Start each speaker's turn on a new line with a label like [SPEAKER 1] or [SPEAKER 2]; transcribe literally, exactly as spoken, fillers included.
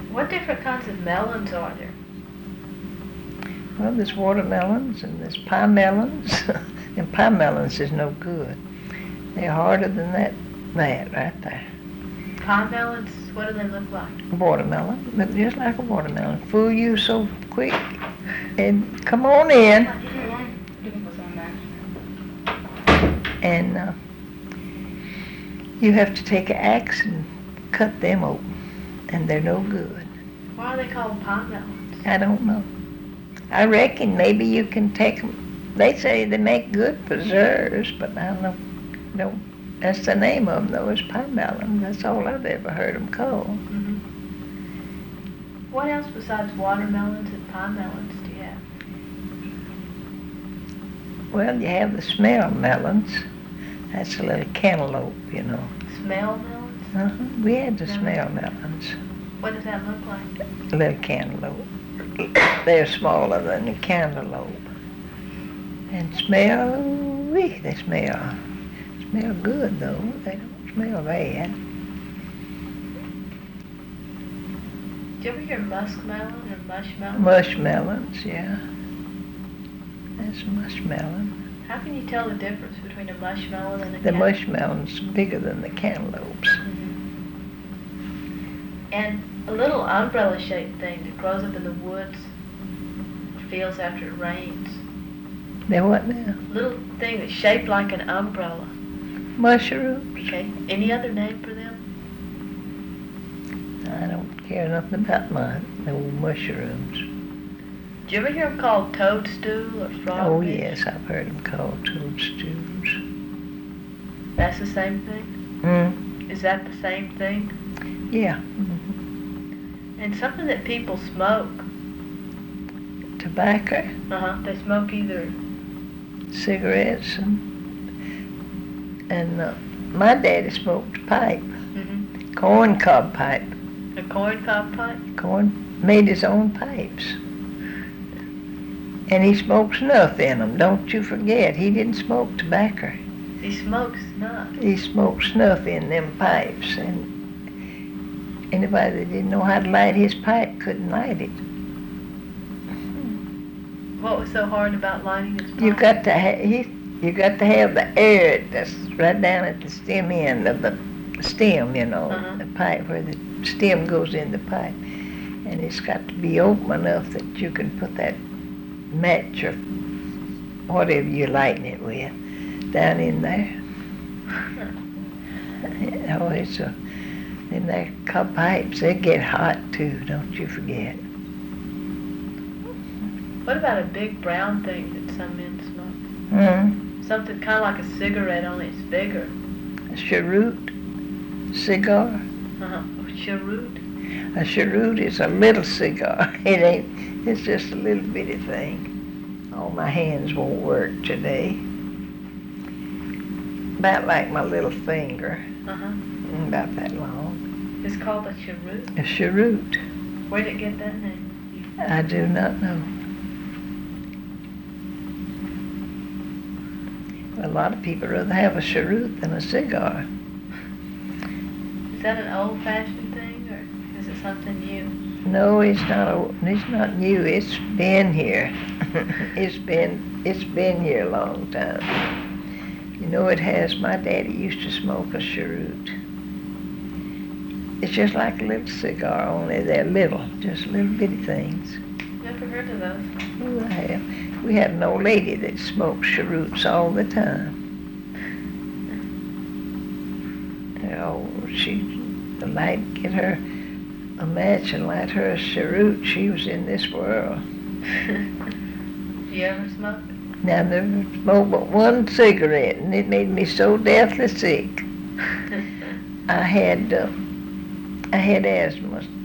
[SPEAKER 1] What different kinds of melons are there?
[SPEAKER 2] Well, there's watermelons and there's pie melons. And pie melons is no good. They're harder than that, that right there.
[SPEAKER 1] Pie melons, what do they look like?
[SPEAKER 2] Watermelon, look just like a watermelon. Fool you so quick. And come on in. And uh, you have to take an axe and cut them open. And they're no good.
[SPEAKER 1] Why are they called pie melons?
[SPEAKER 2] I don't know. I reckon maybe you can take them. They say they make good preserves, but I don't know. No, that's the name of them, though, is pie melon. That's all I've ever heard them called.
[SPEAKER 1] Mm-hmm. What else besides watermelons and pie melons do you have?
[SPEAKER 2] Well, you have the smell melons. That's a little cantaloupe, you know.
[SPEAKER 1] Smell melons?
[SPEAKER 2] Uh-huh. We had the
[SPEAKER 1] No.
[SPEAKER 2] smell melons.
[SPEAKER 1] What does that look like?
[SPEAKER 2] A little cantaloupe. They're smaller than the cantaloupe. And smell, wee, they smell. Smell good, though. They don't smell bad.
[SPEAKER 1] Did you ever hear muskmelon or mushmelon?
[SPEAKER 2] Mushmelons, yeah. That's mushmelon.
[SPEAKER 1] How can you tell the difference between a mushmelon and a
[SPEAKER 2] The
[SPEAKER 1] cantaloupe?
[SPEAKER 2] mushmelon's bigger than the cantaloupes.
[SPEAKER 1] Mm-hmm. And a little umbrella-shaped thing that grows up in the woods or fields after it rains.
[SPEAKER 2] They're what now?
[SPEAKER 1] Little thing that's shaped like an umbrella.
[SPEAKER 2] Mushrooms.
[SPEAKER 1] Okay. Any other name for them?
[SPEAKER 2] I don't care nothing about my old mushrooms.
[SPEAKER 1] Did you ever hear them called toadstool or frog
[SPEAKER 2] Oh,
[SPEAKER 1] fish?
[SPEAKER 2] yes, I've heard them called toadstools.
[SPEAKER 1] That's the same thing?
[SPEAKER 2] Hmm?
[SPEAKER 1] Is that the same thing?
[SPEAKER 2] Yeah. Mm-hmm.
[SPEAKER 1] And something that people smoke.
[SPEAKER 2] Tobacco,
[SPEAKER 1] Uh-huh. They smoke either.
[SPEAKER 2] cigarettes, and, and uh, my daddy smoked a pipe,
[SPEAKER 1] Mm-hmm.
[SPEAKER 2] corn cob pipe.
[SPEAKER 1] A corn cob pipe?
[SPEAKER 2] Corn made his own pipes. And he smoked snuff in them, don't you forget. He didn't smoke tobacco.
[SPEAKER 1] He smokes snuff.
[SPEAKER 2] He smoked snuff in them pipes, and anybody that didn't know how to light his pipe couldn't light it.
[SPEAKER 1] What was so hard about lighting his pipe?
[SPEAKER 2] You got to ha- he, you got to have the air that's right down at the stem end of the stem, you know,
[SPEAKER 1] Uh-huh.
[SPEAKER 2] the pipe where the stem goes in the pipe, and it's got to be open enough that you can put that match or whatever you're lighting it with down in there. Oh, it's a, in their cob pipes, they get hot too, don't you forget.
[SPEAKER 1] What about a big brown thing that some men smoke?
[SPEAKER 2] Hmm?
[SPEAKER 1] Something kind of like a cigarette, only it's bigger.
[SPEAKER 2] A cheroot cigar.
[SPEAKER 1] Uh-huh. A cheroot?
[SPEAKER 2] A cheroot is a little cigar. It ain't, it's just a little bitty thing. Oh, my hands won't work today. About like my little finger.
[SPEAKER 1] Uh-huh.
[SPEAKER 2] About that long.
[SPEAKER 1] It's called a cheroot?
[SPEAKER 2] A cheroot.
[SPEAKER 1] Where did it get that name?
[SPEAKER 2] I do not know. A lot of people rather have a cheroot than a cigar.
[SPEAKER 1] Is that an old-fashioned thing, or is it something new?
[SPEAKER 2] No, it's not. A, it's not new. It's been here. it's been. It's been here a long time. You know it has. My daddy used to smoke a cheroot. It's just like a little cigar, only they're little, just little bitty things.
[SPEAKER 1] Never heard of those.
[SPEAKER 2] Oh, I have. We had an old lady that smoked cheroots all the time. Oh, she, the light, get her a match and light her a cheroot. She was in this world.
[SPEAKER 1] You ever smoke?
[SPEAKER 2] Now, I never smoked but one cigarette, and it made me so deathly sick. I had, uh, I had asthma